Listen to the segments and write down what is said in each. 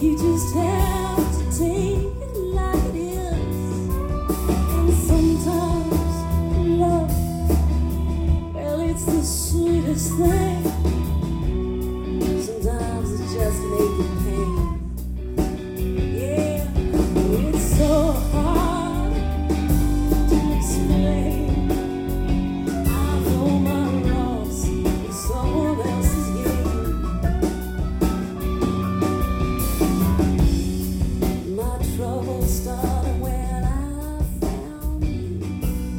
You just have to take it like it is. And sometimes love, well, it's the sweetest thing. Sometimes it just makes you pain. Yeah, it's so hard to explain. I know my loss is someone else's gain. My trouble started when I found you.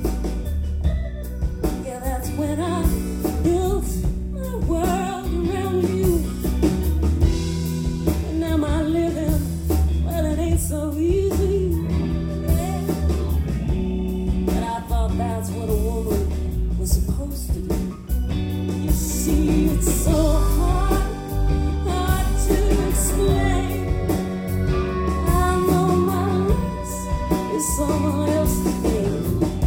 Yeah, that's when I built my world around you. And now my living, well, it ain't so easy. Yeah. But I thought that's what a woman was supposed to do. You see, it's so hard to explain. I know my loss is someone else's pain.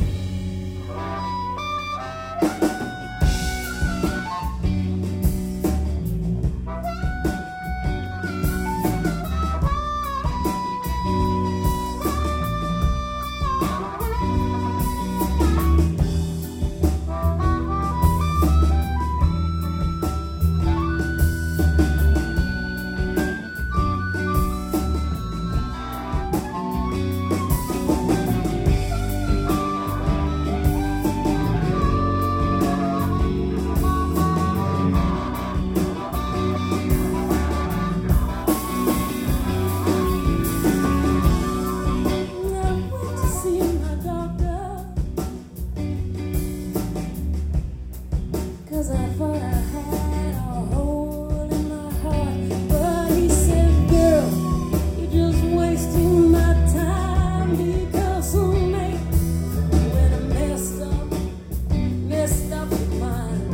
Cause I thought I had a hole in my heart. But he said, girl, you're just wasting my time. Because someday, when I messed up your mind.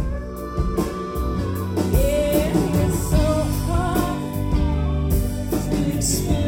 Yeah, it's so hard to explain.